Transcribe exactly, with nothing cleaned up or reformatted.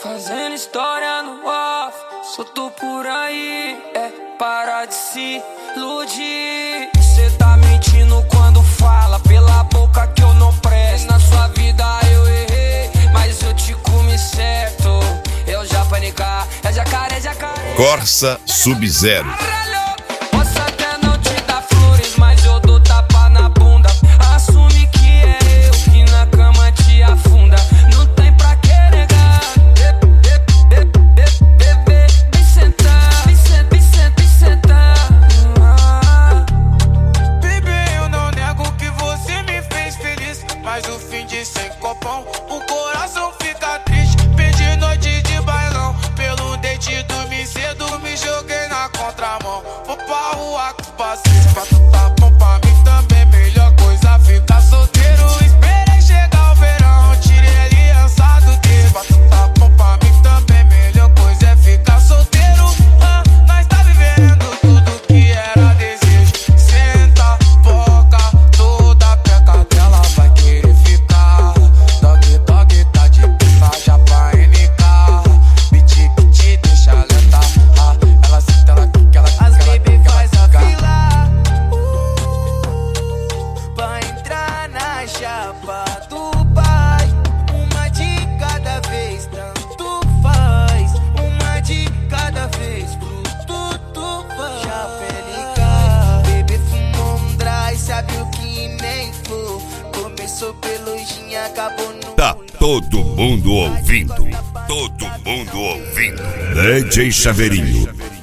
Fazendo história no off, solto por aí, é parar de se iludir. Cê tá mentindo quando fala pela boca que eu não presto. Na sua vida eu errei, mas eu te comi certo. Eu já panicar, é jacaré, jacaré. Corsa Sub-Zero. Posso até não te dar flores, mas eu dou tapa na bunda. Assume que é eu que na cama te afunda. Não tem pra que negar. Bebê, vem sentar, vem sentar, vem sentar, vem sentar. Bebê, eu não nego que você me fez feliz, mas o fim de sem copão, o coração fica triste. Perdi noite de bailão, pelo dente dormi cedo, me joguei na contramão. Vou pra rua com passeio, pra tu tá bom pra mim também. Melhor coisa ficar solteiro. Esperei chegar o verão, tirei aliança do dedo. Pra tu tá bom pra mim também. Melhor coisa é ficar solteiro. Ah, nós tá vivendo tudo que era desejo. Senta, foca, toda peca dela vai querer ficar. Dog, dog, tá de pica já pra N K. Biti, biti, deixa lenta. Ah, ela senta, ela quica, ela quica, ela quica, ela quica. Pra entrar na chapa do pai, uma de cada vez, tanto faz. Uma de cada vez, fruto tu faz. Chapelica, bebê fumou um dry, sabe o que nem for. Começou pelo gin, acabou no... Tá todo mundo ouvindo. Todo mundo ouvindo. D J Chaveirinho.